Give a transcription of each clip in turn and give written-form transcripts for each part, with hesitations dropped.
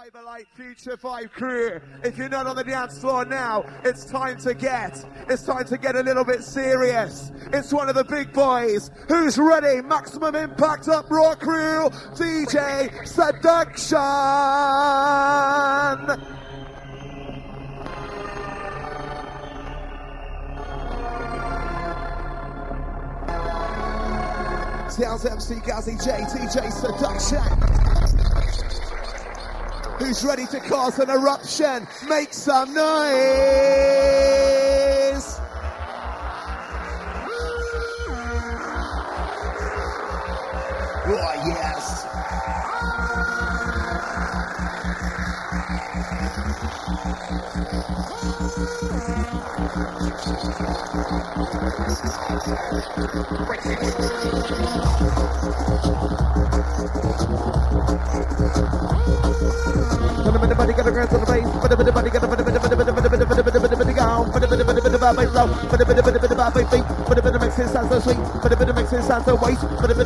Vibrate Future 5 crew. If you're not on the dance floor now, it's time to get a little bit serious. It's one of the big boys. Who's ready? Maximum Impact Uproar crew, DJ Seduction. Sounds MC Gazzy J, DJ Seduction. Who's ready to cause an eruption? Make some noise! Oh, yes! Everybody got a hands on the bass. Everybody got a makes it sound so sweet. Makes it sound so waste.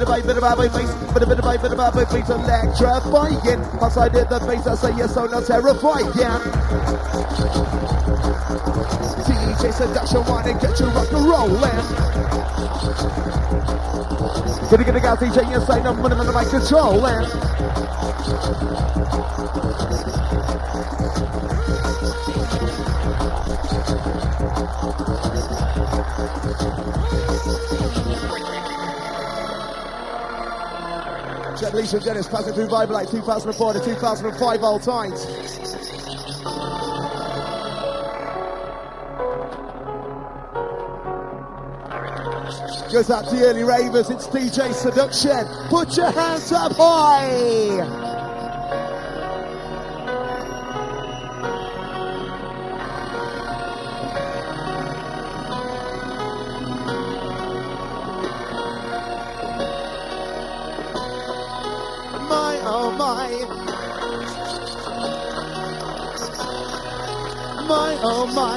Electrifying. Once I did the bass, I say you're so not terrifying. DJ Seduction, wanna get you rock and rollin'. Gonna get a guy DJ inside, I'm running on the mic controlling. Alicia Dennis passing through Vibrate 2004 to 2005 old times. Goes out to the early ravers, it's DJ Seduction. Put your hands up high! Oh my.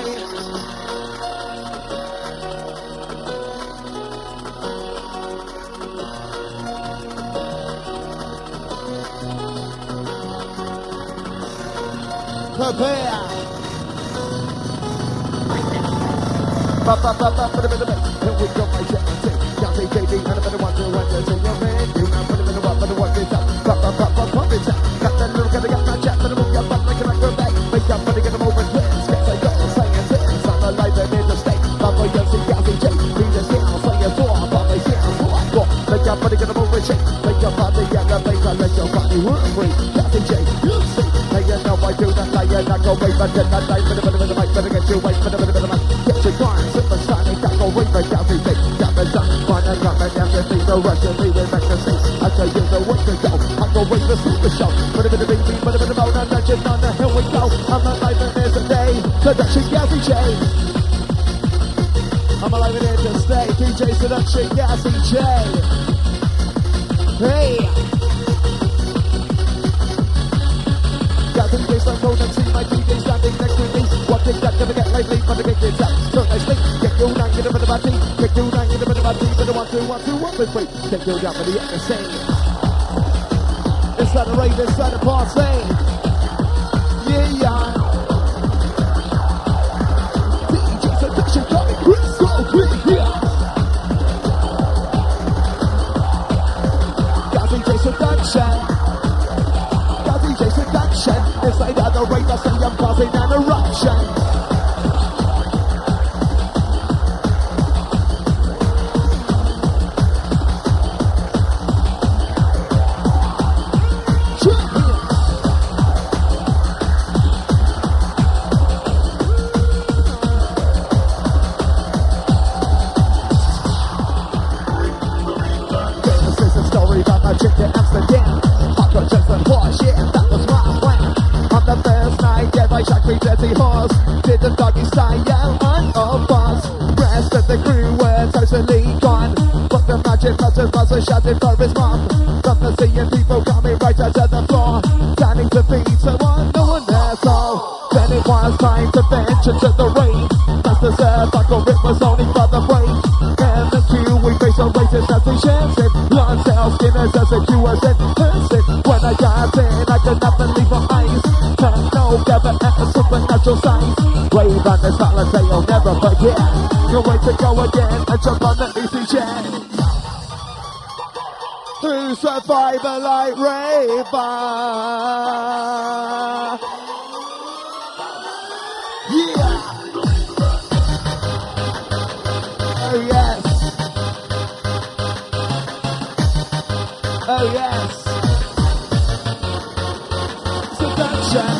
Prepare. Here we go, my jet. Can't say JD, and a better one to your man. You know, put him in the one, but the one is up. Pop it up. Got that little guy, got my chat, but the move your butt like an acrobat. Make up, but they get them over quick. Papa, you see, Gazzy J, be the sound, say it for, Papa, sound, for, make your body get a move and shake, make your body get a make her, let your body work free, Gazzy J, you see, hey, you know I do that, like you're not gonna wait, but then I die, but the mic, better get you away, but the mic, get your grind, super signing, that go wait, but Gazzy J, got the done, find a drum, and everything, the rest of me, we're back to see, I tell you the way to go, I'm gonna wait to see the show, but a bit of baby, but a bit of bone, and legend on the hill we go, I'm alive and there's a day, Seduction Gazzy J. I'm alive in here to stay. DJ Seduction, Gazzy J. Hey! Gazzy J, so cold and see my DJ standing next to me. One thing that never get lately, but the get up. So nicely, get you down, get a bit of my team. Get you down, get a bit of my team. But the 1, 2, 1, 2, 1, 3, 3. Get you down for the NSA. Inside the rave, inside the party. Yeah. DJ Seduction coming quick. Gazzy J Seduction. Gazzy J Seduction. Inside of the rave, I say I'm causing an eruption. Did the doggy style on a bus. Rest of the crew were totally gone, but the magic buzzers shouted for his mom. From the seeing people coming right out to the floor, standing to feed someone on their soul. Then it was time to venture to the rave. That's the buckle, it was only for the brave. And the crew, we face a racist as we shares it. Blood cells, skinners as a Q as it hurts it. When I my guys in, I can never leave my eyes. Turn no gather at a supernatural size. Wave on this holiday, I'll never forget. No way to go again, and jump on the easy jet. Who survive a light raver? Yeah! Oh yes! Oh yes! Seduction!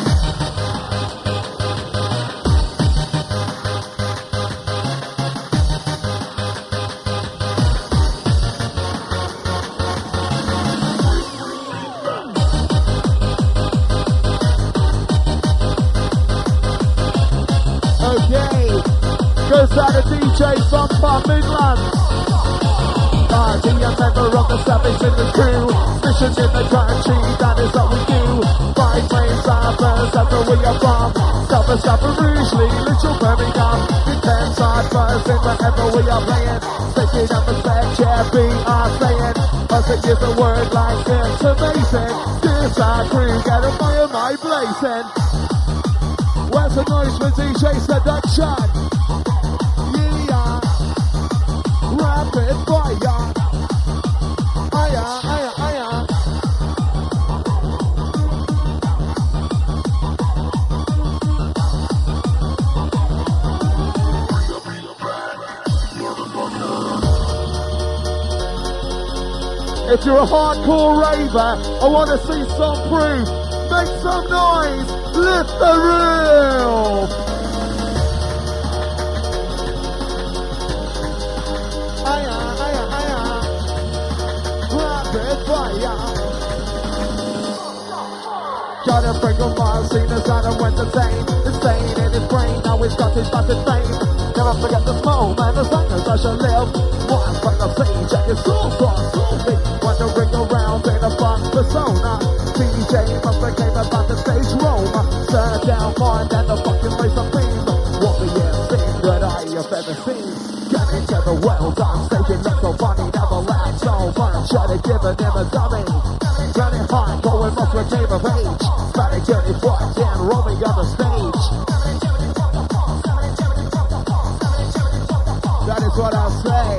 Goes out to DJ from Far Midlands. The member of the Savage in the crew. Missions in the country, that is what we do. Five ways suburbs, that's where we are from. South Rougeley, Little Birmingham. Depends on buzzing wherever we are playing. Sticking up a set, yeah, we are saying. Us it is a word like it's amazing. This our crew, get a fire, my blazing. Where's the noise for DJ Seduction? Rapid fire. Aya, aya, aya. If you're a hardcore raver, I want to see some proof. Make some noise. Lift the roof. Aya, aya, aya. Rapid fire. Gotta bring a miles, seen as I don't went insane. Insane in his brain, now he's got his massive fame. Never forget the moment, as long as I shall live. One from the page, and your soul gone soulful. Wandering around in a fun persona. DJ must have came about the stage Roma. Turn down more than the fucking place of fame. What the thing that I have ever seen. Get into the world, I'm staking that's so funny. Never laugh so much, try to give him a dummy. Running hard, going off with game of age. Better get it fucked and roaming on the stage. That is what I'll say.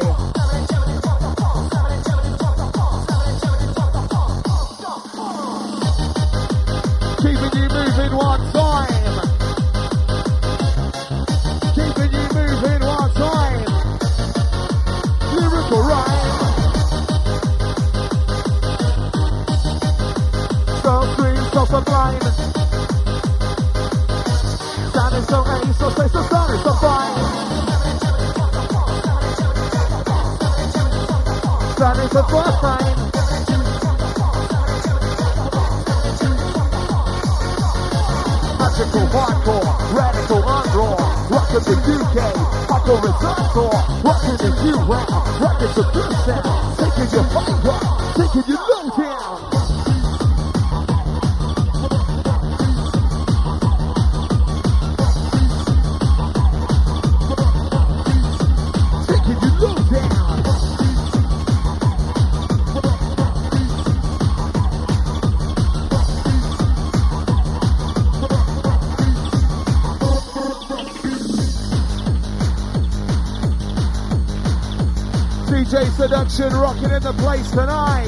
Keeping you moving one time. Keeping you moving one time. Lyrical rhyme. So green, so sublime. Sounding so nice, so say so sounding so fine. Sounding so fine. Magical, hardcore, radical, unraw. Rockin' the UK, hardcore is hardcore. Rockin' the U.S., rockin' the good sound. Taking your fight rock, taking your low down. Taking your low down. DJ Seduction rocking in the place tonight.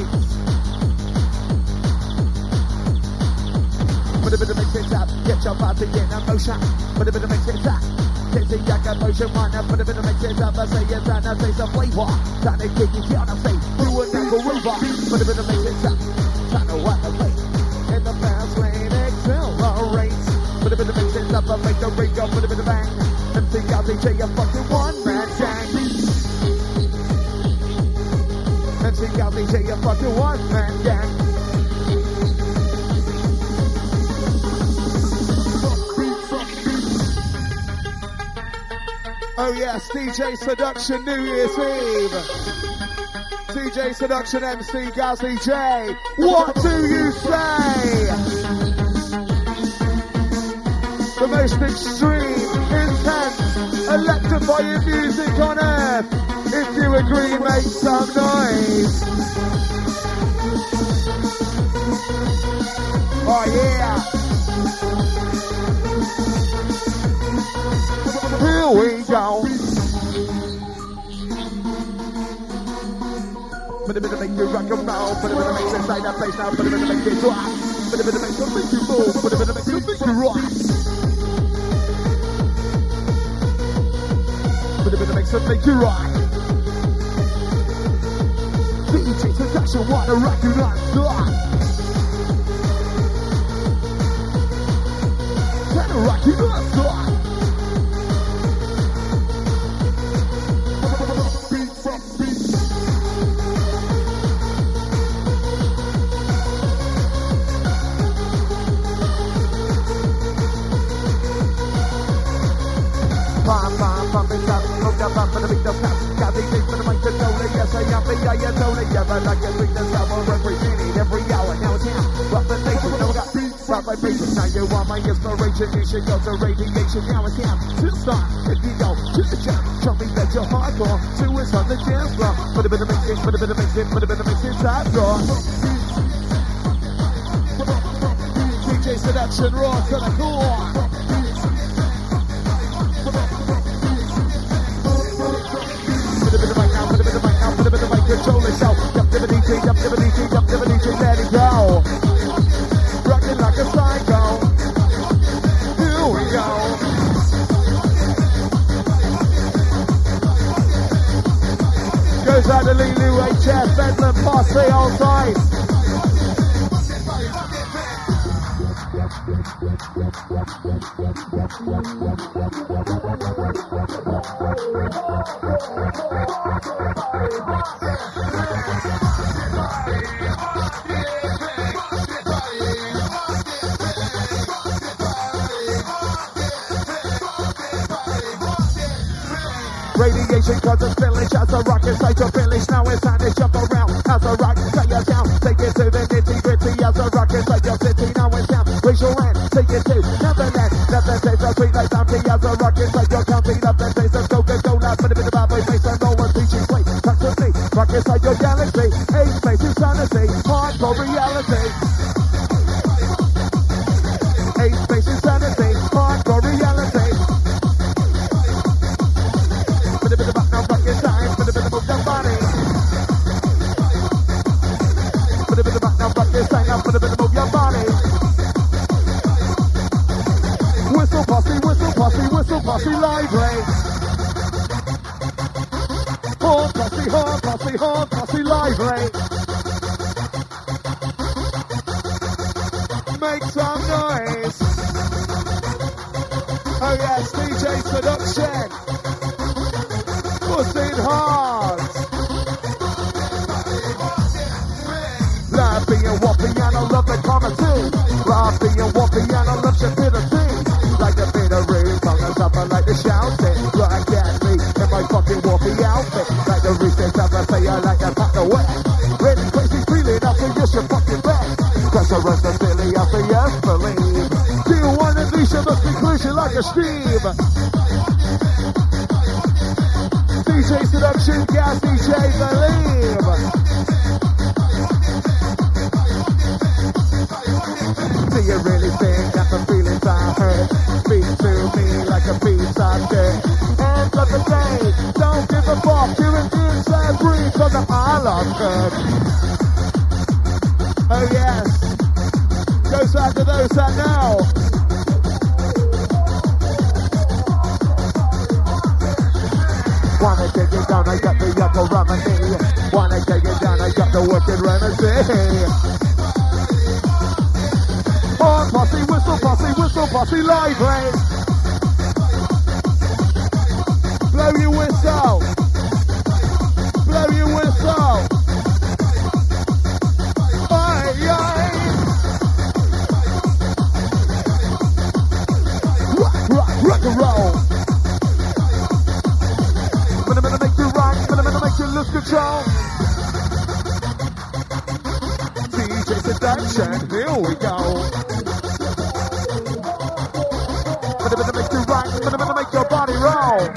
Put a bit of mix it up, get your body in motion. Put a bit of mix it up, get the young emotion one. Put a bit of mix it up, I say yes and I say some flavor. Trying to kick it down, I say, do a never robot. Put a bit of mix it up, trying to wipe the plate. In the fast lane, accelerate. Put a bit of mix it up, I make the ring go, put a bit of bang. MC DJ, a fucking one-man gang. MC DJ, a fucking one-man gang. Oh yes, DJ Seduction New Year's Eve. DJ Seduction MC Gazzy J. What do you say? The most extreme, intense, electrifying music on earth. If you agree, make some noise. Oh yeah. Here we go. Put a bit of make you rock and roll. Put a bit of make inside that place now. Put a bit of make you drop. Put a bit of make you move. Put a bit of make you rock. Put a bit of make you rock. DJ Seduction, wanna rock you non-stop. Wanna rock you non-stop. Pump it up, hold up for the beat of tap. Got these things for the mic to tone it. Yes, I am the I tone it. Yeah, but I can bring the sound on representing every hour. Now it's now. Rock the nation, no got beats, rock vibrations. Now you are my inspiration. You should go to radiation. Now it's now. To start, if you go to the jump. Show me that you're hardcore. Two is on the dance floor. Put a bit of mixing, put a bit of mixing, put a bit of mixing inside door. DJ Seduction, raw to the core. Control yourself, jump to the DJ, jump to the DJ, jump to the DJ, let it go. Rockin' like a psycho. Here we go. Goes out to Lulu, HF, Bedlam, Posse, all sides. Radiation cause it's village as a rock inside your village. Now it's time to jump around as a rock inside your town. Take it to the nitty gritty as a rock inside your city. Now it's down, raise your hand, take it to Neverland. Nothing tastes so sweet like Dante as a rock inside your county. Nothing tastes so Coca-Cola, put a bit of bad boy face and no one teaching play. Touch with me, rock inside your galaxy. Eight space insanity, hardcore reality. Eight space insanity, hardcore reality. Put a bit of back now, rock your time. Put a bit of move your body. Put a bit of back now, rock your time. Now put a bit of move your body. Whistle posse, lively. Horn posse, lively. Make some noise. Oh yes, DJ Seduction. Pushing hard. Lappy and whoppy and I love the comedy. Lappy and whoppy and I love stupidity. Like a bit of rude, tongue and something like the shouting. Look at me in my fucking whoppy outfit. Like the recess of a say I like to pack away. Really crazy feeling after you should fucking bed. Pressure runs the Billy after yes believe. Do you want to do some must be crucial like a Steve? DJ Seduction, gas DJ believe. Do you really think that the feelings I hurt speak to me like a piece of dirt? End of the day, don't give a fuck. You're an inside breeze on the island curve. Oh yes, goes out to those that know. Wanna take it down, I got the yucca remedy. Wanna take it down, I got the wicked remedy. Horn posse, whistle posse, lively. Blow your whistle. Blow your whistle. Aye, aye. Rock and roll. Gonna make you rock, gonna make you lose control. DJ Seduction, here we go. Gonna make you rock, gonna make your body roll.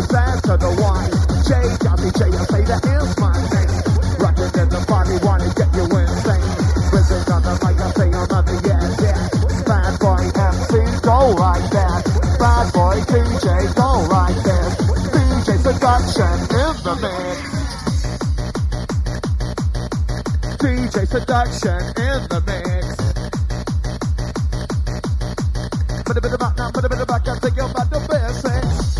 says to the one. J, Jazzy J, I say that is my name. Rockin' in the party, wanna get you insane. Risen on the mic, I say I'm on the yeah. Bad boy MC, go like that. Bad boy DJ, go like this. DJ Seduction in the mix. DJ Seduction in the mix. Put a bit of back now, put a bit of back, I think you're about the basics.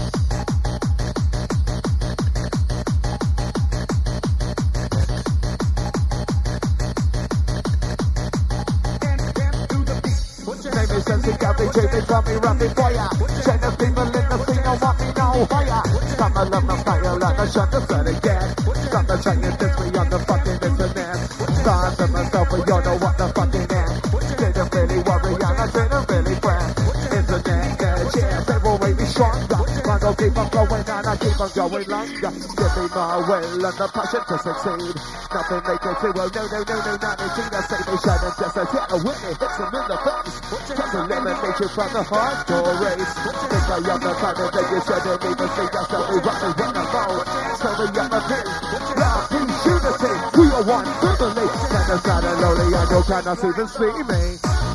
Name is Sensei, Gabby, J, they call me Rapid Fire. China people in the scene don't want me no higher. Some of them are fire, like I shut the set again. Some are trying to diss me on the fucking internet. Stars of myself, but you know what the fucking end. Didn't really worry, and I didn't really friend. Internet, yeah, they will make me stronger. I don't keep on going on, I keep on going longer. Give me my will and the passion to succeed. Nothing they can do, well, no, not anything that say they shouldn't just as yeah, when it hits them in the face. Just eliminate you from the hardcore race. Think I am the kind of thing you shouldn't even see. That's how we rock and run alone. So we am a thing. Love, peace, unity. We are one family. And it's not a lonely, I know cannot even see me.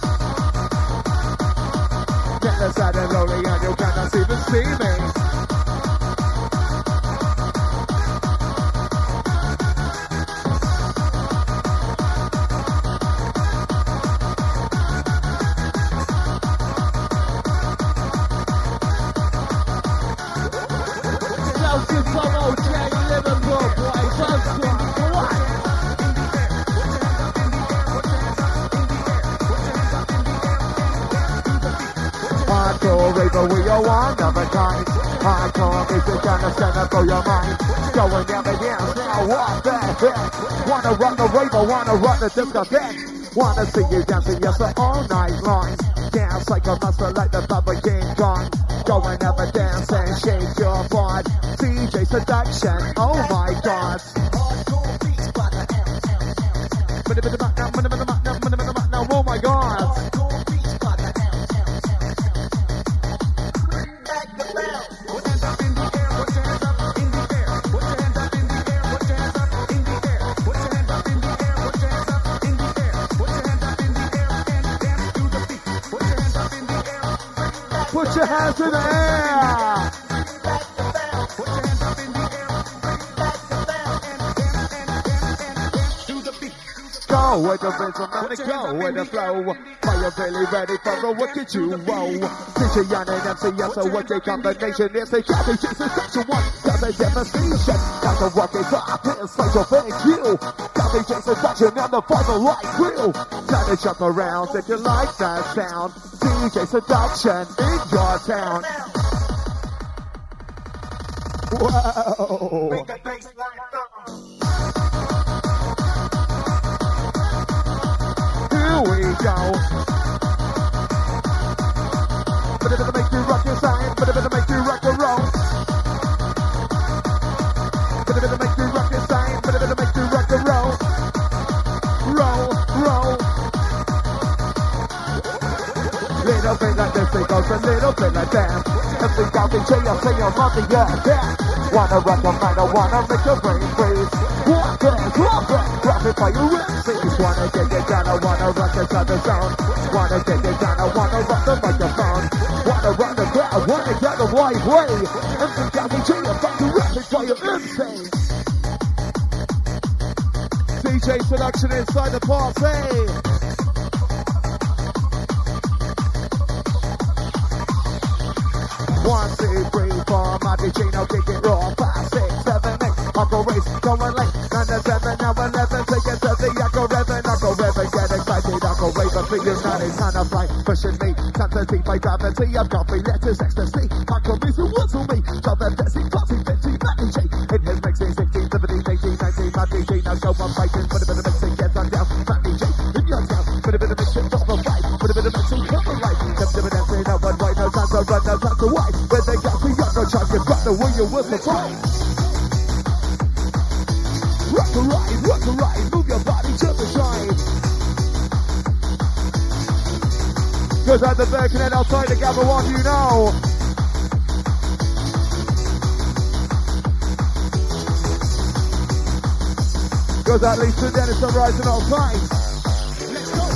And it's not a lonely, I know cannot even see me. Hardcore raver, we are one of a kind. Hardcore music gonna stand up for your mind. Going down the dance now, what the heck? Wanna run the raver, wanna run the discotheque. Wanna see you dancing, yes, all night long. Dance like a master, like the Baba King Kong. Go and have a dance and shake your bod. DJ Seduction, oh my God. Oh my God. Put your hands in the air. Go with the rhythm and go with the flow. Are you really ready for the wicked you roll? DJ Yan and MC, yes, so what the combination is? They got the Jesus section one, that's a demonstration. That's a rocket drop, it's like a thank you. Got the Jesus section and the father light grill. Time to jump around if you like that sound. DJ Seduction in your town. Whoa. Make that bass Here we go. But it'll make you rock your sign, but it'll make you rock your roll. But it'll make you rock your sign, but it'll make you rock your roll. Roll. Little bit like this, it goes a little bit like that. If we got the J, I'll say I'm on the that. Wanna rock the mind, I wanna make your brain freeze. Walk it, drop it by your MCs. Wanna get it down, I wanna rock inside the zone. Wanna get it down, I wanna rock the microphone. Wanna run the crowd, wanna get the right way. If we got the J, I'm about to rap it by your insane. DJ Seduction inside the party. 1, 2, 3, 4, my DJ, now kick it raw. 5, 6, 7, 8, I'll go race, going late. 9 to 7, now 11, take it to the I'll go revving, get excited, I'll go rave, but it's not a kind of fight, pushing me, time to see my gravity, I've got 3 letters, ecstasy, I can be so what's on me, shove that Desi, Foxy, 50, my DJ, it is mixing, 16, 17, 18, 19, my DJ, now go on fighting, put a bit of mixing, get on down, my DJ, in your town, put a bit of mixing, top of fight, put a bit of mixing, come alive, them dancing, now run right, no time to run, no time to white. When they got me up, no chance, you've got the way you will survive. Rock a ride, move your body to the side. Cause at the Birkenhead outside the Gather one, you know. Goes out Lisa Dennis on Rising All Time. Let's go.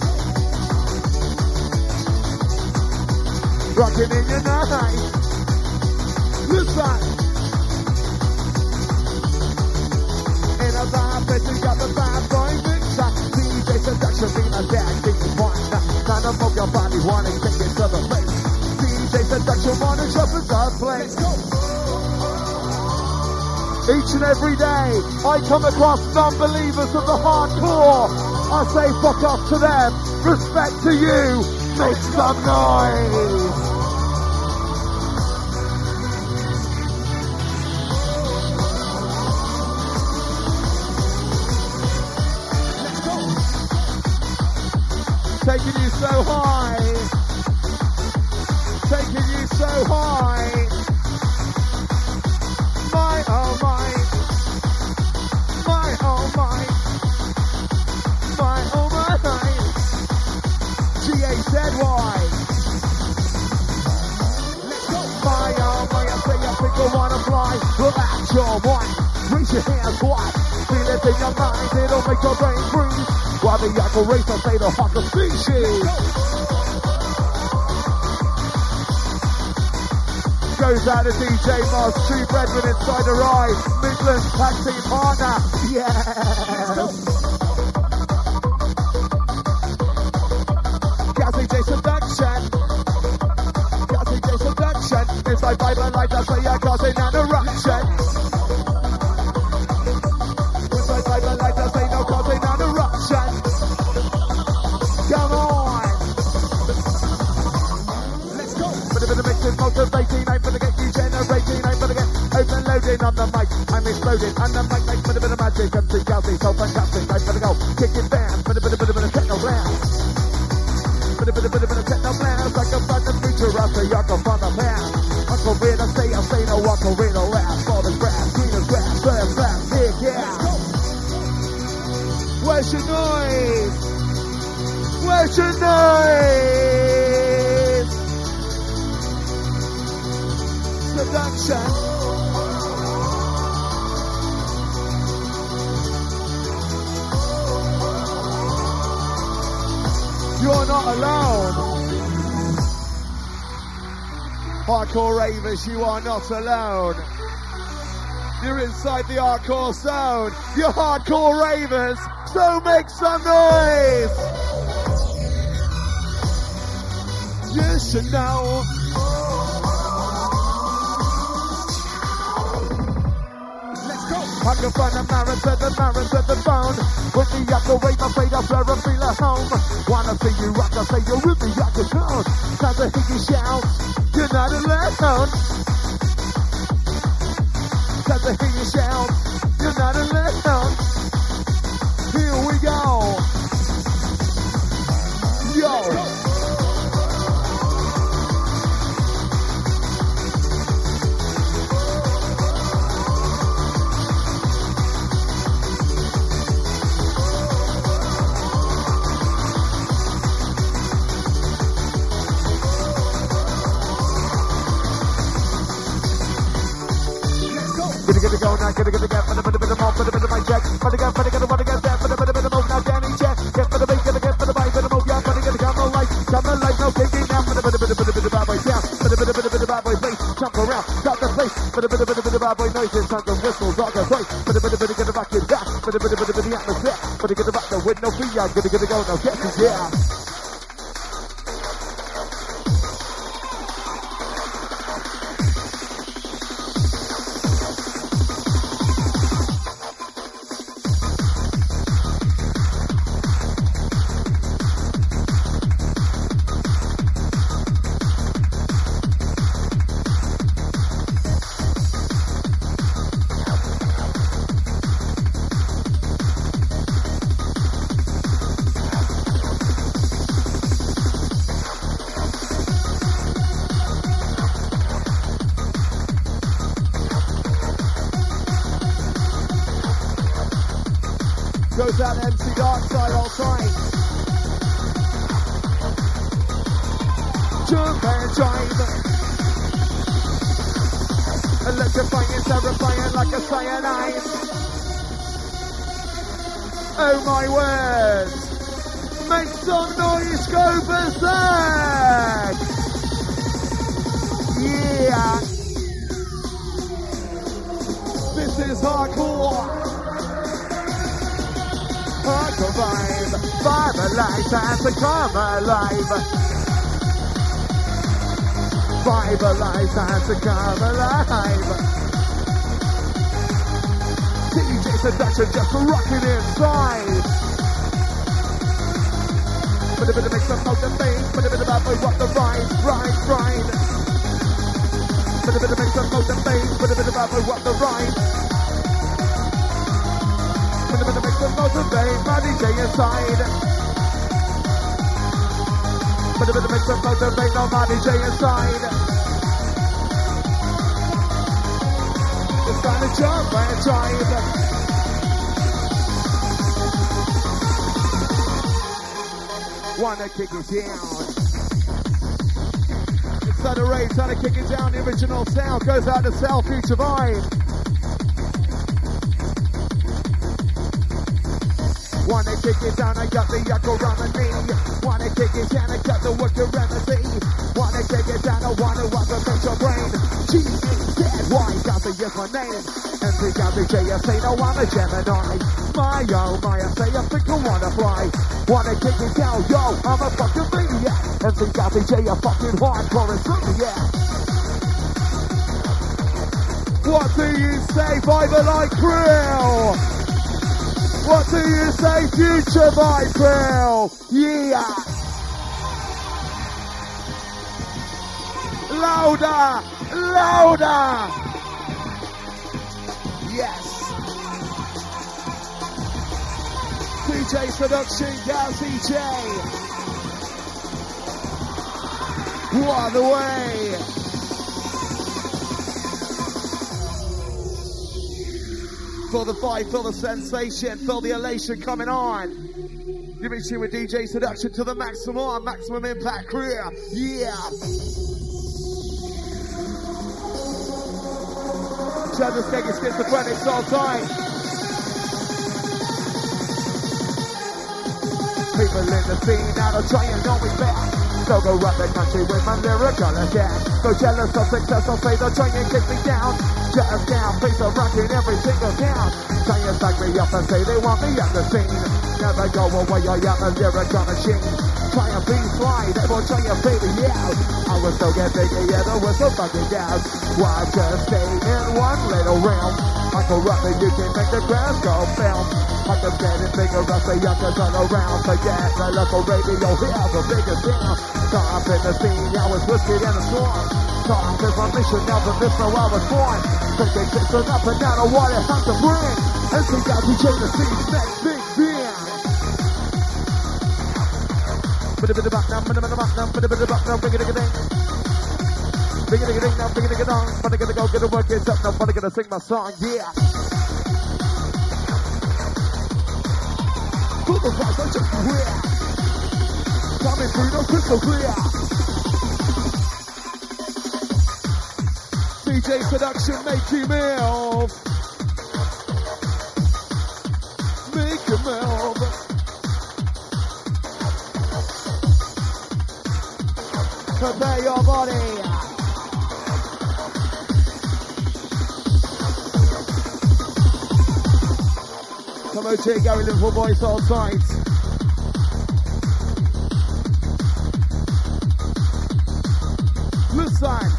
Rocking in your night. Listen. In a vibe, bitch, got the vibe going mixer. DJ Seduction, being a dad, think you want. None of your body wanna take it to the place. DJ Seduction, wanna jump in the place. Let's go. Each and every day, I come across non-believers of the hardcore. I say fuck off to them, respect to you, make some noise. Let's go. Taking you so high. Taking you so high. My oh my, my oh my, my oh my, G-A-Z-Y. Let's go. My oh my, I say I think I wanna fly. Relax your mind, raise your hands wide. Feel it in your mind, it'll make your brain freeze. While the yakko race, I say the hawker species. Goes out to DJ Moss, True Brethren inside the ride, Midland tag team partner, yeah. Cassie J Seduction, Cassie J Seduction, inside Bible like I say I causing an eruption. Inside Bible like I say no causing an eruption. Come on. Let's go. Bit of mixing, motivating, I'm gonna get you generating, I'm gonna get open loading on the mic, I'm exploding, and the mic makes a bit of magic, and see Kelsey, so fantastic, I'm gonna go, kick it down, bit of techno blast, bit of techno blast, like a thunder feature, I say I can find a pound, Uncle Red, I say no, Uncle Red, I'll laugh, all the grass, green as grass, first class, yeah. Where's your noise? Where's your noise? Seduction. You're not alone. Hardcore ravers, you are not alone. You're inside the hardcore zone. You're hardcore ravers, so make some noise. You should know. I can find the marrows at the bone. With the yakko wave, I fade, I swear I feel at home. Wanna see you rock, I say you're with the yakko tone. Time to hear you shout, you're not alone. Time to hear you shout, you're not alone. Here we go. Yo. Gonna go now, gonna get for the bit of more, for the bit of my check. For the gun, for the gun, for the gun, for the bit of more, now Danny check. Get for the bait, gonna get for the bite, for the more, yeah, for the gun, come on light, no kicking now. For the bit of bad boy down, for the bit of bad boy face, jump around, stop the place. For the bit of bad boy noises, sound the whistle, dog the place. For the bit of get back in that, for the bit of the atmosphere. For the get back there with no fear, gonna go now, get it, yeah. Goes out to MC Darkside all time. Jump and drive. Electrifying, terrifying like a cyanide. Oh my word! Make some noise, go berserk! Yeah! This is hardcore! Hardcore vibe! Vibe alive, time to come alive! Vibe alive, time to come alive! DJ Seduction just rocking inside! But a bit of make some noise and things, but a bit of bad boy rock the ride. But a bit of make some noise and things, but a bit of bad boy rock the ride. But a bit of make some noise and things, my DJ inside. But a bit of make some noise and things, no my DJ inside. It's time to jump and drive. Wanna kick it down. Inside the rave, trying to kick it down. The original sound goes out to South Future Vibe. Wanna kick it down, I got the Yucko Ramani. Wanna kick it down, I got the Worker Remedy. Wanna kick it down, I wanna rock the your brain. G-A-Z-Y, Gaza, yes my name. MC Gaza, J-S-A, no I'm a Gemini. My oh my, I say I think I wanna fly. Wanna kick it down, yo, I'm a fucking maniac. MC Gaza, J, a fucking hardcore insomniac. What do you say, Vibe Like Krill? What do you say, Future Vibe Krill? Yeah! Louder! Louder! Yes! DJ Seduction, Gazzy J! What the way! Feel the vibe, feel the sensation, feel the elation coming on. Give me with DJ Seduction to the maximum impact crew. Yeah. Travis taking schizophrenics all time. People in the scene now they're trying on me back. So go run the country with my lyrical attack. So jealous of success, I'll say they're trying to kick me down. Just down, face of rocking every single town. Trying to back me up and say they want me at the scene. Never go away, I am a lyrical machine. Try and be fly, they won't try and baby out. I was so get bigger, yeah, there was so fucking down. Why just stay in one little realm? I go run and you can make the grass go film. I can get it bigger as the youngers turn around. Forget the local radio, hear the biggest sound. Top in the scene, I was whiskey in the storm. Top is my mission, never miss where I was born. Thinking it's an up and down of what it has to bring. And see out DJ the scene's next big band. Bit of back now, bit of back now, bit of back now, bring it again. Bring it again now, bring it again on. But I gotta go get the work, it's up now, but I gotta sing my song, yeah. Put the vibes, I'm just clear. Coming through, no crystal clear. DJ Seduction, make you move. Make you move. Prepare your body. Come on, take Gary Liverpool boys all sides. Listen.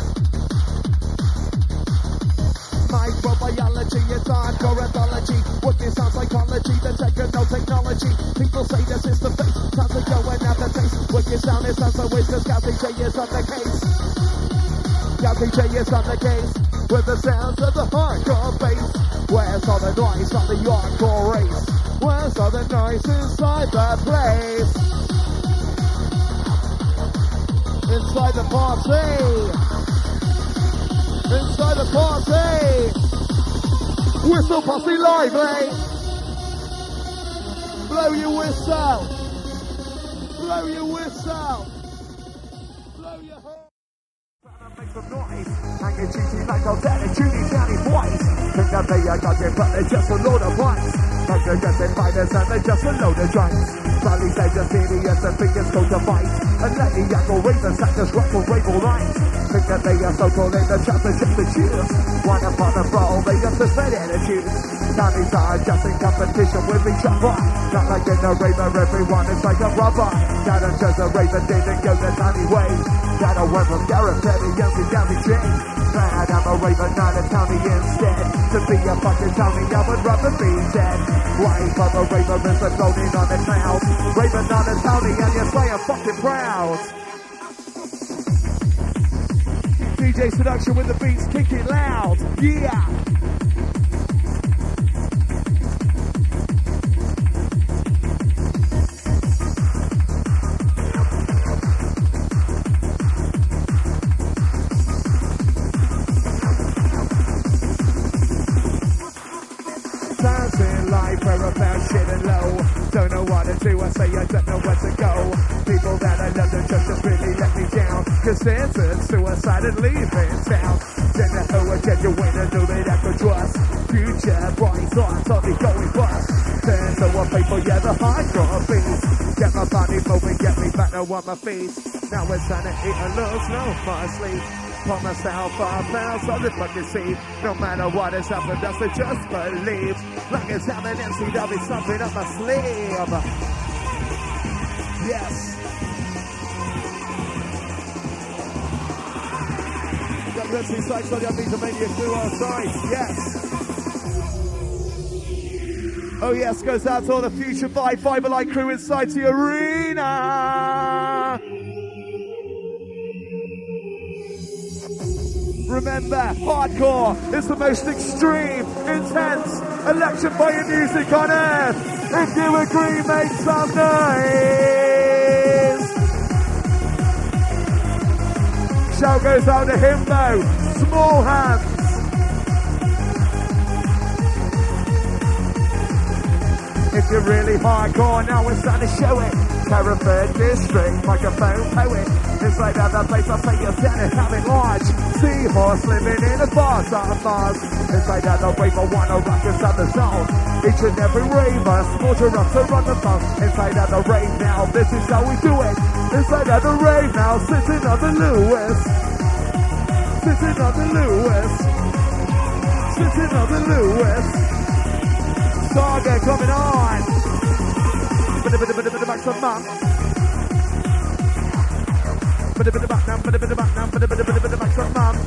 Microbiology is hardcore anthology. What this sounds psychology, the techno technology. People say this is the face. Time to go and have the taste. What you sound is sounds like waste, cause Gazzy J is on the case. Gazzy J is on the case. With the sounds of the hardcore bass. Where's all the noise on the hardcore race? Where's all the noise inside the place? Inside the party. Inside the party. Whistle posse live, eh? Blow your whistle. Blow your whistle. Blow your horn. Make some noise. And get cheesy like I'll tell it. Judy down his voice. Think that they are got it, but they're just a load of ones. Like they're just fighters and they're just a load of drunks. Slightly say just idiots and think it's going to fight. And let the young ravens act just rock and rave all night. Think that they are so cool in the trap and just the cheers. One upon the throttle, they have the bad attitudes. Townies are just in competition with each other. Not like in the raver, everyone is like a rubber. That and just a raver didn't go the tiny way. That I went from Gareth Petty, Yancy, Yancy Jane. Glad I'm a raver, not a townie instead. To be a fucking townie, I would rather be dead. Why for the raver is a floating on the clouds. Raver, not a townie, and you're saying fucking proud. DJ Seduction with the beats, kick it loud, yeah! Times in life are about shit and low. Don't know what to do, I say I don't know where to go. People that I love don't just really let me down. Cause there's a suicide and leaving town. Don't know who are genuine and who that I could trust. Future bright thoughts of me going bust. Turn to a people, yeah, the hardcore beats. Get my body moving, get me back to on my feet. Now it's time to eat and lose no more sleep. Put myself up now so the fucking see. No matter what has happened, that's to just believe. Like it's happening, MC, there'll be something up my sleeve. Yes. WC Sites on your Meter Mania crew on site. Yes. Oh yes, goes out to all the Future Vibe Fiberlight crew inside the arena. Remember, hardcore is the most extreme, intense, electrifying music on earth. If you agree, make some noise. Shout goes out to him though. Small hands. If you're really hardcore, now it's time to show it. Hereford District, microphone poet. Inside other place, I say you're standing having large. Seahorse living in a bar, out of bars. Inside other raver, wanna rock inside the zone. Each and every raver, slaughter up to run the phone. Inside other rave now, this is how we do it. Inside other rave now, sitting on the Lewis. Sitting on the Lewis. Sitting on the Lewis. Saga coming on. Back some month. Back some month.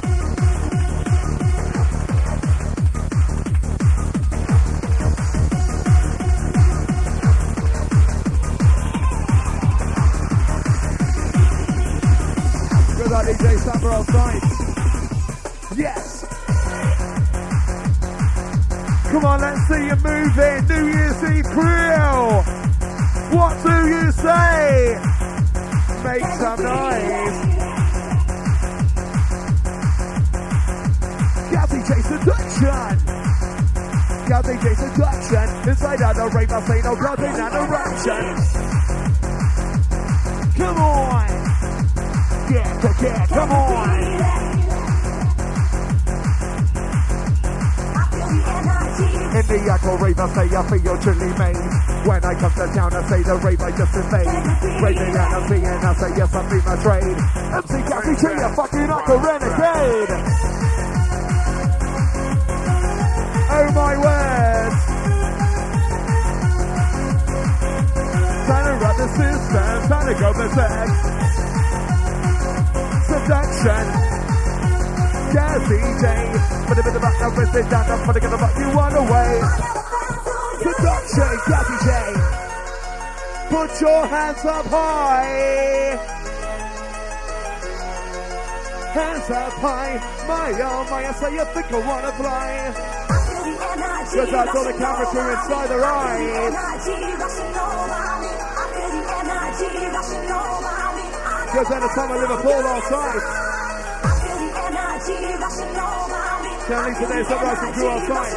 Good on DJ Summer on site. Yes. Come on, let's see you moving. New Year's Eve crew. What do you say? Make some noise. Gazzy J Seduction. Gazzy J Seduction. Inside out the rave, I say no blood in an eruption. Come on. Yeah, come on. In the Echo rave, I say I feel truly made. When I come to town, I say the rave I just invade. Raving and I'm seeing, I say yes, I beat my trade. MC Gazzy J, a fucking Uncle Renegade. Oh my word. Time to run the system, time to go berserk. Seduction. Gazzy J, put a bit of back, now wrist it down, I'm putting gonna rock you one away. Seduction, Gazzy J, put your hands up high. Hands up high, my oh my, I say you think I wanna fly. Goes out to the camera crew inside their eyes. Goes out to Tom of Liverpool on site. Telling today's uprising crew on site.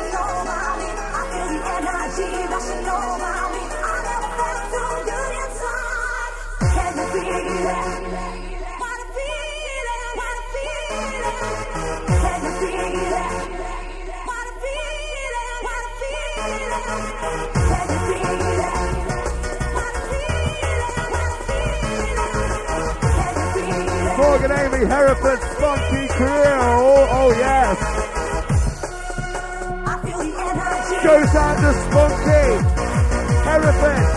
and Amy, Hereford, Spunky Crew. Oh yes. Goes out to Spunky, Hereford.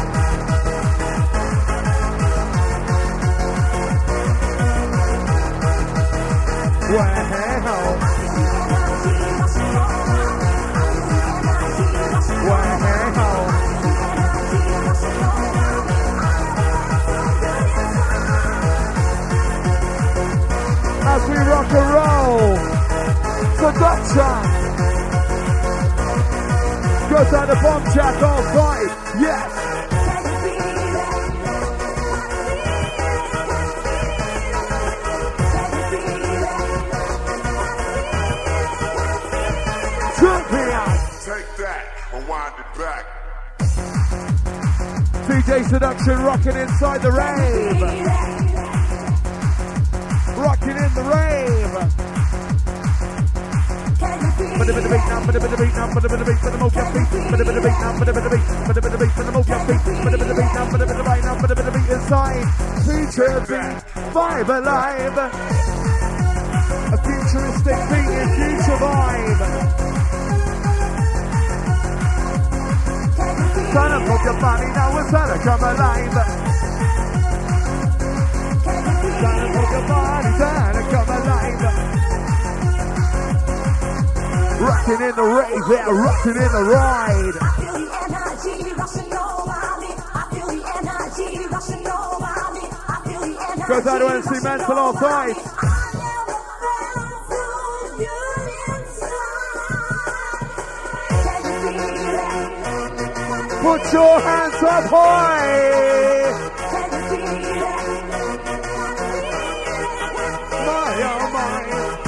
Wow. As we rock and roll, seduction. Goes out the bomb jack all fight, yes. Take that, rewind it back. DJ Seduction rocking inside the rave. Rocking in the rave. Put a bit of beat now, put a bit of beat now, put a bit of beat for the move your feet. Put a bit of beat now, put a bit of beat, put a bit of beat for the move your feet. Put a bit of beat now, put a bit of beat now, put a bit of beat inside. Future beat, vibe alive. A futuristic beat in future vibe. Trying to move your body now, it's time to come alive. Trying to move your body, time to come alive. Rocking in the rave, yeah, rocking in the ride. I feel the energy rushing over me. I feel the energy rushing over me. I feel the energy. Goes out to MC Mental all tight. Put your hands up high. My, oh my.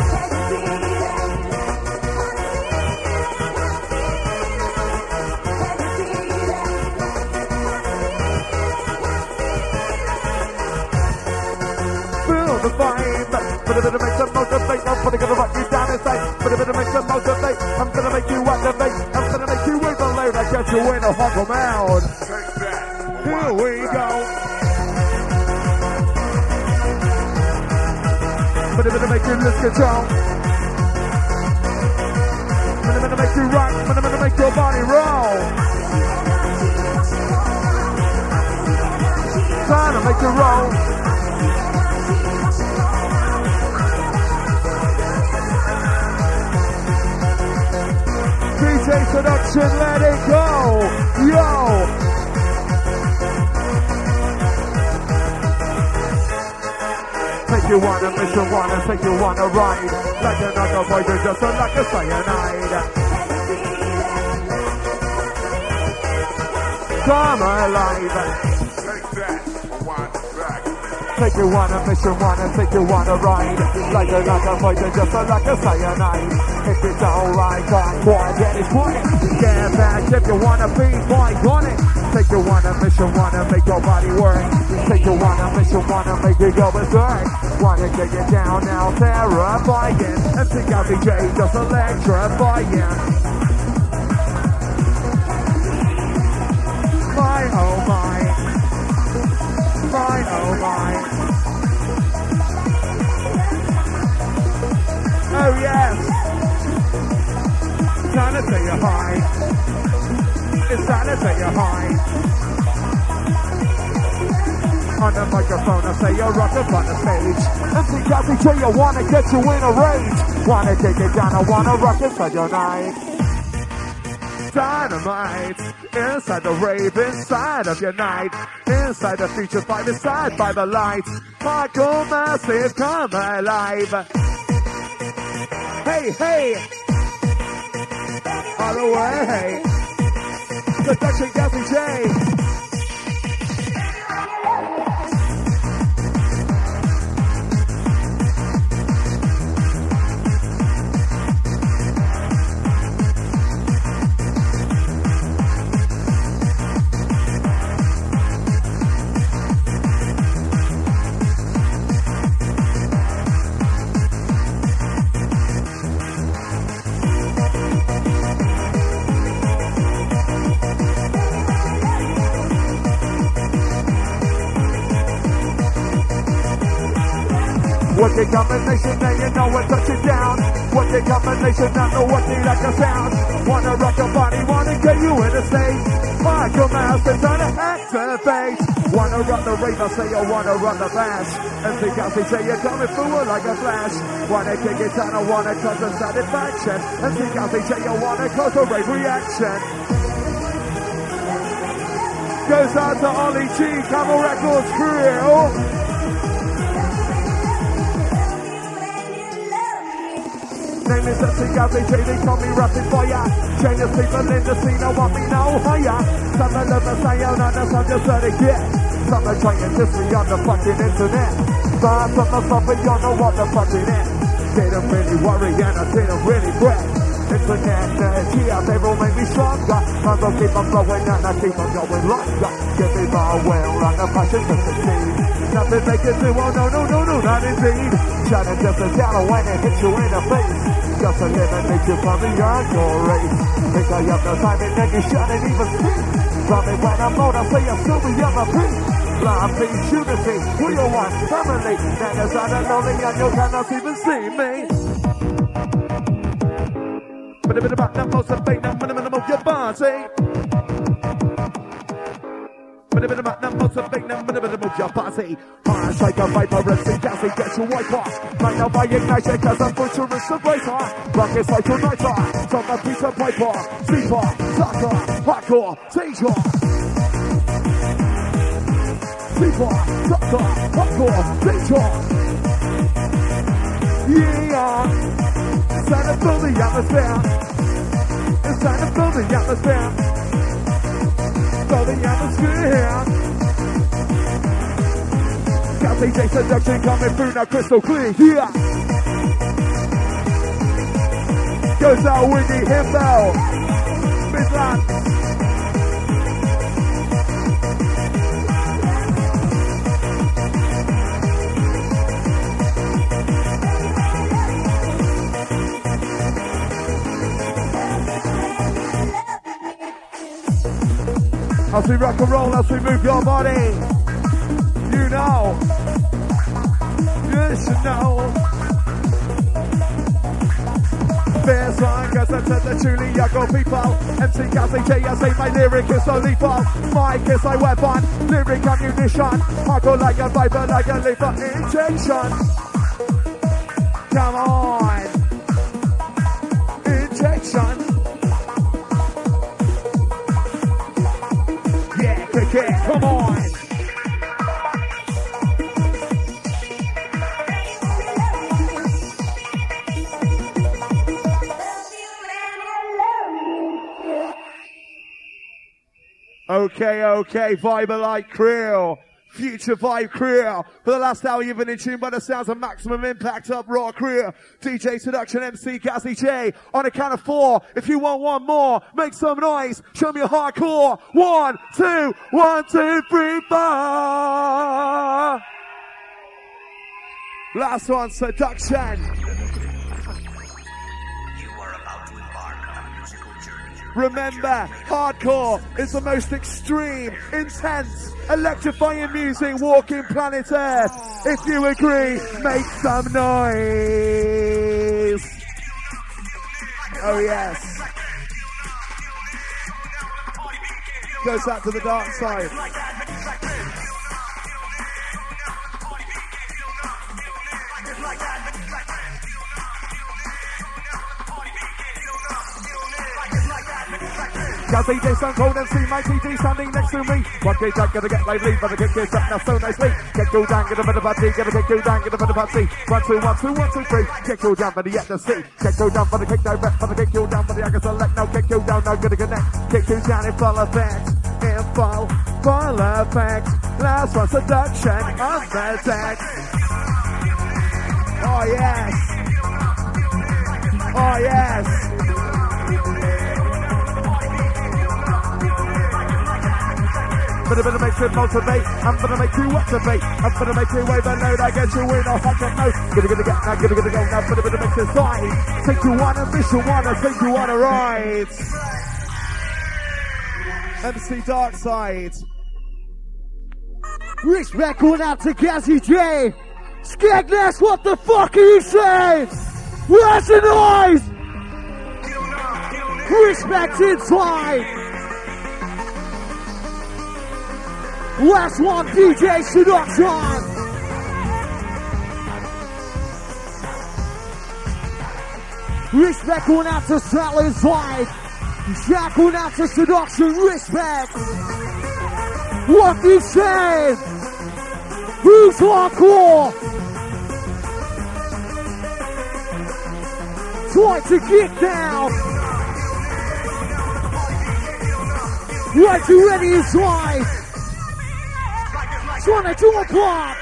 Feel the vibe. But a bit of make some motivate. I'm gonna rock you down inside. But a bit of make some motivate. I'm gonna make you activate. I'm gonna make you wiggle. I get you in a hog around. Here we go. But I'm gonna make you lose control. But I'm gonna make you rock. But I'm gonna make your body roll. Time to make you roll. DJ Seduction, let it go, yo! Take you on a mission, wanna take you on a ride. Like another boy, you're just like a cyanide. Come alive. Take that, wind it back. Take you on a mission, wanna take you on a ride. Like another boy, you're just like a cyanide. If you don't like that, boy, get it quick. Get back if you wanna be, boy, want it. Take you on a mission, wanna make your body work. Take you on a mission, wanna make it go berserk. Wanna get you down now, terrifying. And think I'll be J, just electrifying. My, oh my. My, oh my. Oh yes. Time to say you're high. It's time to say you're high. On the microphone, I say you're rock up on the stage. And see, I you wanna get you in a rage. Wanna take it down, I wanna rock inside your night. Dynamite, inside the rave, inside of your night. Inside the future vibe, inside by the light. Michael Massive, come alive. Hey, hey. All the way. Seduction, Gabby J. Wicked combination, now you know we're touching down. Wicked combination, I know what they like a sound. Wanna rock your body, wanna get you in the stage. Michael Mouse is trying to activate. Wanna run the rave, I say you wanna run the bash. And think I say you're coming through like a flash. Wanna kick it down, I wanna cause a satisfaction. And think I say you wanna cause a rave reaction. Goes out to Ollie G, Camel Records crew. Name is MC they call me rapid fire. Genius people in the scene, I want me no higher. Some of them are saying, some just let it get. Some are trying to me on the fucking internet. Far from myself, but you know what the fucking is. Didn't really worry and I didn't really fret. Internet energy, they will make me stronger. I will keep on flowing and I keep on going longer. Give me my will and the passion to succeed. Nothing they can do, oh no, not indeed. Shining just a shadow when it hits you in the face. Just eliminate you from beyond your race. Think I have no time and then you shouldn't even speak. Tell me when I'm old, I say I'm still beyond my peak. Blind peace, unity, real one, family. That is not a lonely and you cannot even see me. But a bit about that most of fate, now minimum of your body. But a bit about that most of fate, now minimum of your body. Hearts like a viper and see gassy, get you white off. Right now by ignition, cause I'm futurist and brighter. Rockets like a nighter, from a piece of piper. Sleeper, sucker, hardcore, teacher. Sleeper, sucker, hardcore, teacher. Yeah. It's time to fill the atmosphere. It's time to fill the atmosphere. Fill the atmosphere. Got DJ seduction coming through now crystal clear. Yeah. Goes out Windy Himbo. Midland. As we rock and roll, as we move your body, you know, yes you know. Fierce one, cause I said the truly young people. MC Gazzy J, I say my lyric is so lethal. Mic is a weapon, lyric ammunition. I go like a viper, like a liver injection. Come on, injection. Yeah, come on. Okay, Vibe Light Crew. Future Vibe Crew. For the last hour you've been in tune by the sounds of Maximum Impact Up Raw Crew. DJ Seduction, MC Gazzy J. On a count of 4. If you want one more, make some noise. Show me a hardcore. 1, 2, 1, 2, 3, 4. Last one, Seduction. Remember, hardcore is the most extreme, intense, electrifying music walking planet Earth. If you agree, make some noise. Oh yes. Goes out to the dark side. Cause DJ Stone Cold and see my TG standing next to me. One cage I'm gonna get lively, but I get kids up now so nicely. Get you down, get a bit of a T, get a kick you down, get a bit of a C. 1, 2, 1, 2, 1, 2, 3. Kick you down for the ecstasy. Kick you down for the kick direct, for the kick you down for the Aga select. Now kick you down, now gonna connect. Kick you down in full effect. In full effect. Last one, Seduction on the deck. Oh yes. Oh yes. I'm gonna make you motivate, I'm gonna make you activate, I'm gonna make you wave a load, I get you in a hot and no. Gonna get now, gonna go now, gonna make you side. Take you on a mission, wanna take you on a ride. MC Darkside. Respect going out to Gazzy J. Skegness, what the fuck are you saying? Where's the noise? Respect inside. Last one, DJ Seduction. Respect going out to Sally inside. Jack going out to Seduction. Respect. What you say? Who's hardcore? Try to get down. Right, you ready inside? Trying to jump up.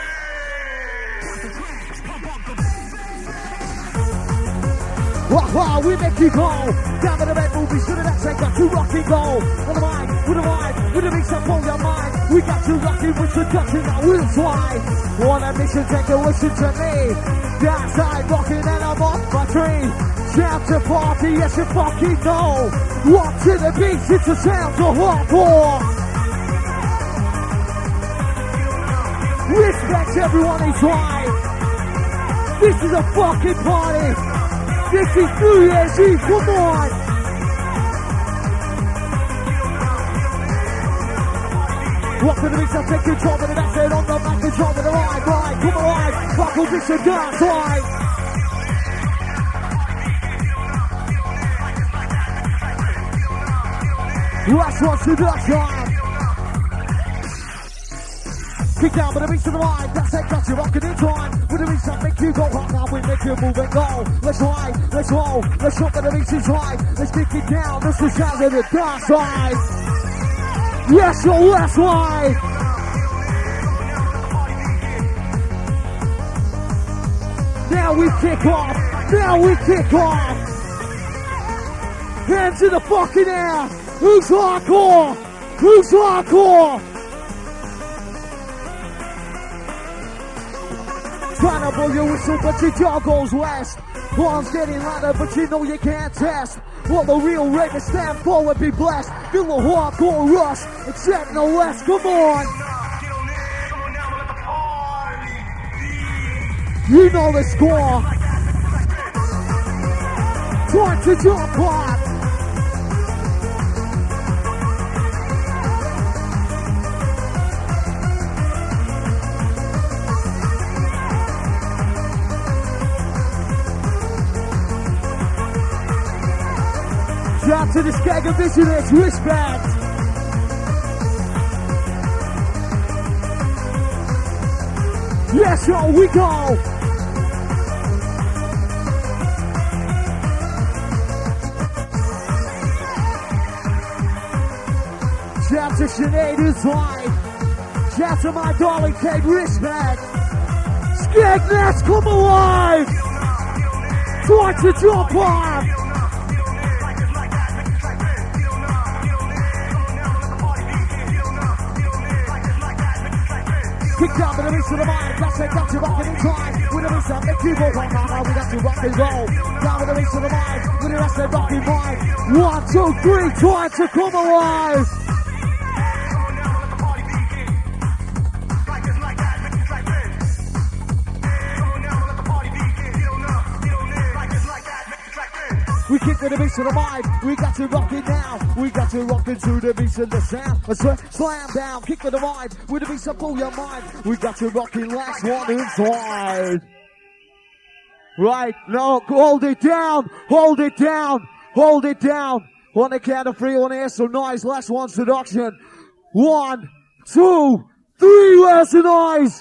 Wow, we make you go. Down to the bed movies, to the next take got to rock and go. On the mind, with the mind, with the mix up on your mind. We got to rock it with seduction, now we'll fly. On a mission, take a listen to me. Downside rocking and I'm off my tree. Shout to party, yes you fucking know. Rock to the beat, it's the sounds of hardcore. Respect everyone inside. This is a fucking party. This is New Year's Eve, come on! Walk to the mix, I'll take control of the back end on the back, control of the ride, come alive, buckle this and dance, right? Last one, seduction! Kick down with the beats of the mind, that's it, got you rocking in time. With the beats that make you go hot, now we make you move and go. Let's ride, let's roll, let's rock with the beats inside. Let's kick it down, this is sound of the dark side. Yes, so let's ride. Now we kick off, now we kick off. Hands in the fucking air. Who's hardcore? Who's hardcore? Trying to blow your whistle, but your jaw goes west. Arms getting louder, but you know you can't test. All the real ravers stand forward, be blessed. Feel the hardcore rush, accept no less. Come on. You know the score. Time to jump on. Shout to the Skagger visitors, respect. Yes, yo, we go. Shout to Sinead inside. Shout to my darling Kate, respect. Skegness, come alive. Try to jump on. Kick down with the beats of the mind, that's it, got you rocking in time. With the beats that make you go right now, we got you rock and roll. Down with the beats of the mind, with the rest of rocking mind. 1, 2, 3, try to come alive. We kick to the beats of the mind, we got to rock it now. We got to rock it to the beats of the sound. Slam down, kick to the mind, with the beats that pull your mind. We got to rock it, last one inside. Right, no, hold it down, hold it down, hold it down. On the count of 3, on the air, so nice, last one seduction. 1, 2, 3, where's the noise?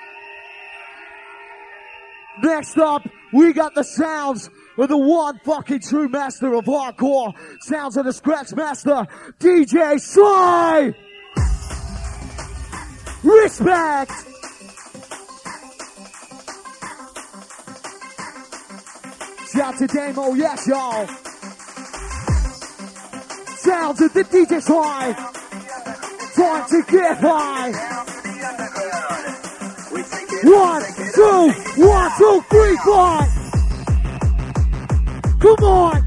Next up, we got the sounds of the one fucking true master of hardcore. Sounds of the scratch master, DJ Sly. Respect. Shout to Damo, yes y'all. Sounds of the DJ Sly. Time to get high. 1, 2, 1, 2, 3, 4. Come on!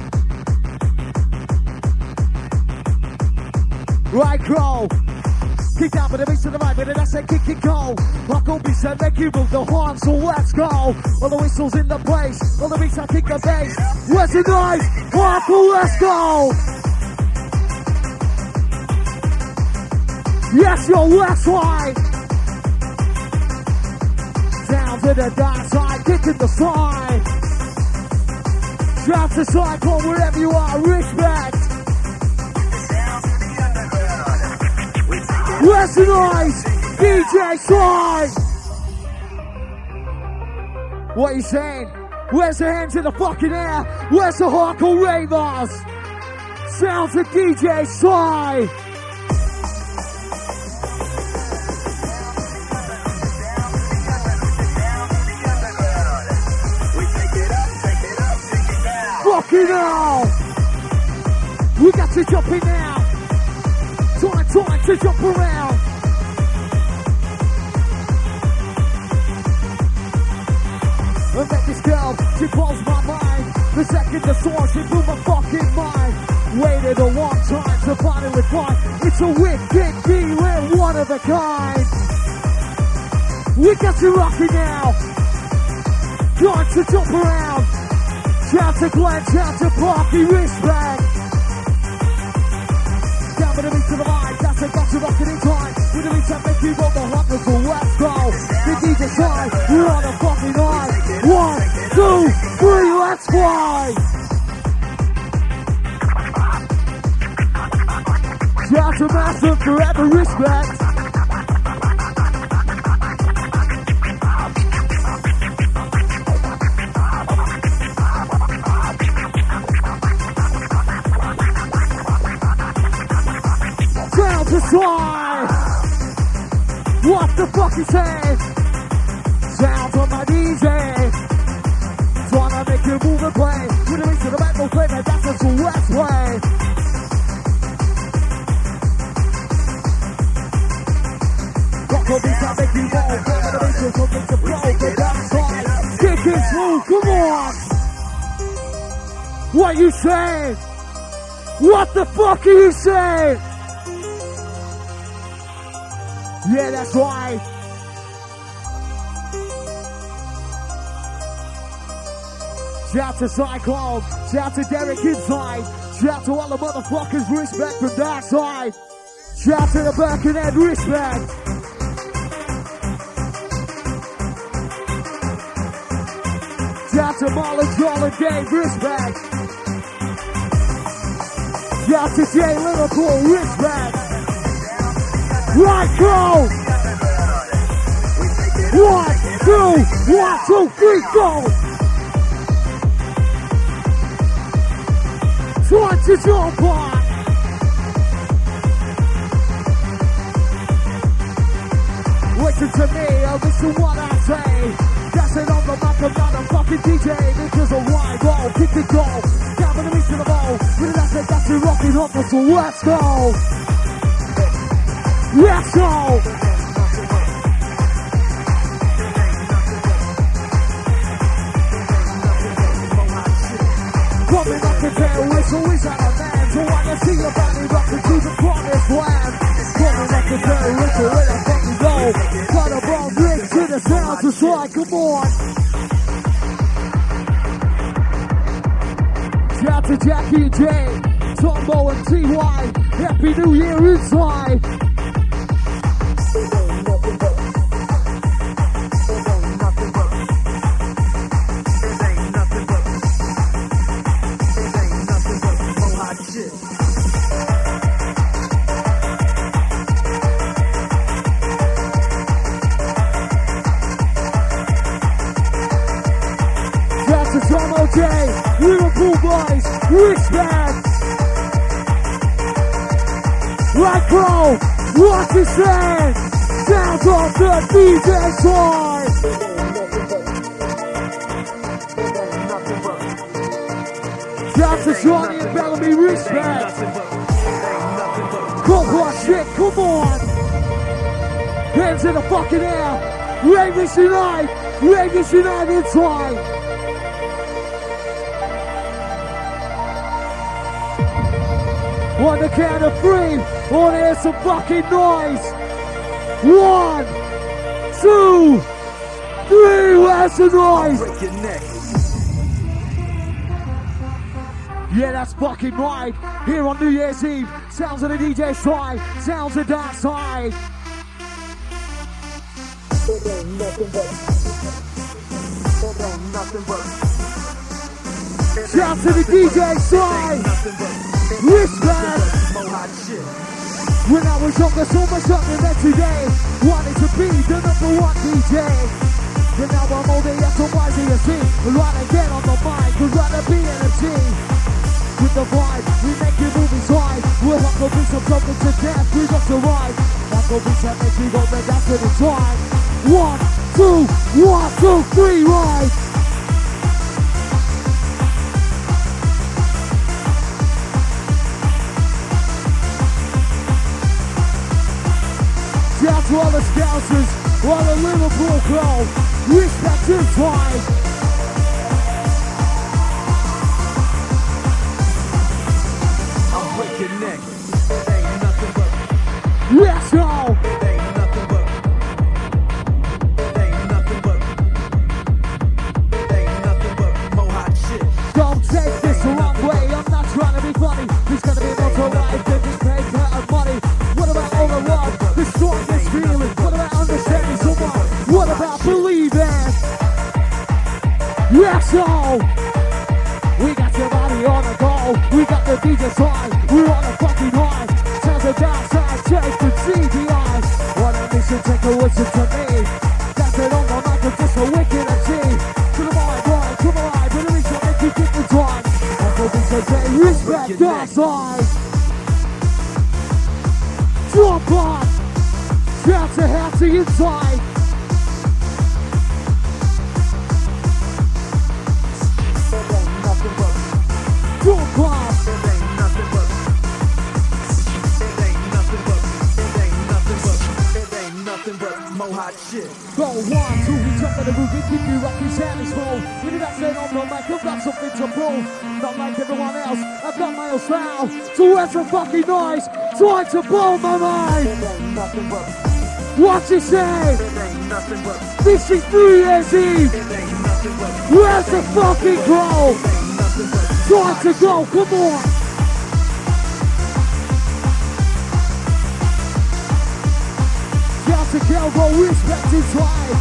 Right, go! Kick out with the beats to the right, but that's a kick and go. Rock on beats that make you move the horns, so let's go. All the whistles in the place, all the beats that kick the bass. Where's the noise? Rock on, let's go. Yes, yo, left side. Down to the dark side, kicking the side. Shout to Cyclone wherever you are, respect. Where's the noise? DJ Side. What are you saying? Where's the hands in the fucking air? Where's the hardcore ravers? Sounds of DJ Side. Fucking hell! We got to jump in now. Time to jump around. I met this girl, she blows my mind. The second the song, she blew my fucking mind. Waited a long time to finally find. It's a wicked feeling, one of a kind. We got to rock it now. Time to jump around. Shout to Glenn, shout to Parky, respect. Down with the beat to the line, that's it, got to rock it in time. With the beats that make you go the hunters for West Go. The DJ side, we're on a fucking line. 1, 2, 3, let's fly. Shout to Master, forever respect. What the fuck he said? Sounds on my DJ. Trying to make you move and play. With the beat to the back, no flavor, that's just the West way. Rock on beats, I make you roll. Flavor the beat, so make you blow. Get outside, kick it smooth, come on. What you saying? What the fuck are you saying? Yeah, that's right. Shout to Cyclone. Shout to Derek inside. Shout to all the motherfuckers. Respect from that side. Shout to the Birkenhead. Respect. Shout to Marlon, Joel, and Dave. Respect. Shout to Jay Liverpool. Respect. Right, go! 1, 2, 3, go! Try to jump on! Listen to me, listen to what I say. That's it on the mic, I'm not a fucking DJ. Because a ride, roll, kick the goal. Down with the beat to the ball. With that's it, rocking up, so let's go! Let's go! Coming up the tail, whistle is out of man. So I can see your body rocking to the promised land. Coming up the tail, whistle, where the fuck you go? Got a brown rig to the sound to slide, come on! Shout to Jackie and Jay, Tombo and T.Y. Happy New Year inside! Liverpool boys, respect! Right, bro, what you say? Sounds off the DJ side! Shout to Johnny and Bellamy, respect! Come on, shit, come on! Hands in the fucking air! Ravens unite inside! On the count of 3, wanna hear some fucking noise. 1, 2, 3, where's the noise? Break your neck. Yeah, that's fucking right. Here on New Year's Eve, sounds of the DJ side, sounds of Dark Side. Shout to the DJ side. Respect. When I was younger, so much younger than today, wanted to be the #1 DJ. But now I'm older, yes, I'm wiser, you see. Rather get on the mic, would rather be an MC. With the vibe, we make it move inside. We're not gonna be some something to death, we got to ride. Not gonna be something, we got the gas to the time. 1, 2, 1, 2, 3, ride. Shout to all the Scousers, all the Liverpool crowd. Respect to time. I'll break your neck. Ain't nothing but. Let's go. Ain't nothing but. Ain't nothing but. Ain't nothing but mohawk shit. Don't take this the wrong way. I'm not trying to be funny. There's gonna be no to life if it's paid for money. What about all the love, the strongest feeling? What about understanding someone? What about believing? Yes, so we got your body on the go. We got the DJ side. We're on the fucking high. Sounds of Dark Side, take the CGI. What a mission, take a listen to me. That's it on the mic, I'm just a wicked MC. To the mind, right, come alive, but at least I'll make you get the time. I'm hoping to say respect Dark Side. Drop on. Shout to House inside. Drop on. Go 1, 2, we jump on the roof, we keep you rocking sound is full. Give me that set on the mic, I've got something to prove. Not like everyone else, I've got my own style. So where's the fucking noise? Try to blow my mind. What you say? This is New Year's Eve. Where's the fucking crow? Try to go, come on. Shout to Kelbo, respect is right.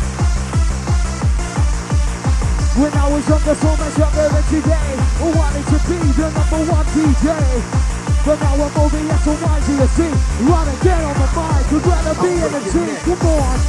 When I was younger, so much younger than today, I wanted to be the #1 DJ. But now I'm older, yes, so wiser, you see. Rather get on the mic, would rather be an MC, come on.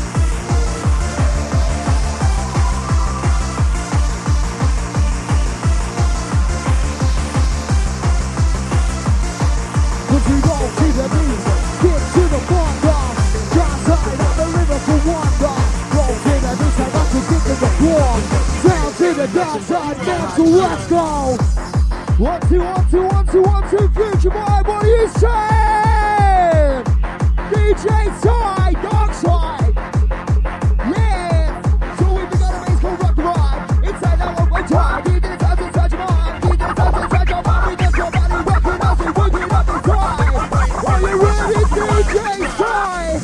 Would you go to the beat, get to the wonder. Dark Side of the river for wonder. Go to the beat, I got to get to the floor. Down to the Dark Side, down to let's go. 1, 2, 1, 2, 1, 2, 1, 2, future boy, what are you saying? DJ Side, Dark Side. Yeah, so we begun a race called Rock the Ride. Inside that one more time, DJ Side's inside your mind. DJ Side's inside your mind, we get your body rocking us and working up inside. Are you ready, DJ Side?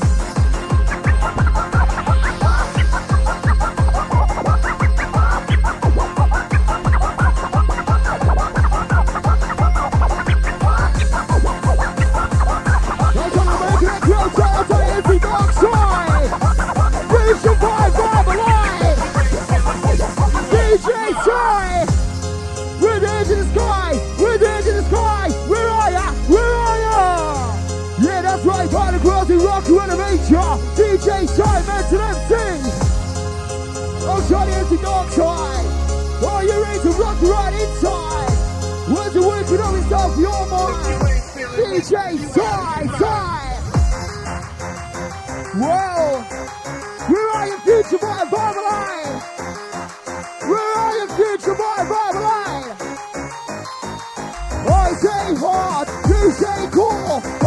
Rock you animator, DJ Side, mental MC. Oh, Johnny is the Dark Side. Are you ready to rock right inside? Where's you working on yourself, your mind? DJ Side, Side. Whoa. Where are you, future boy, Barbaline? Where are you, future boy, Barbaline? I say hard, you say cool.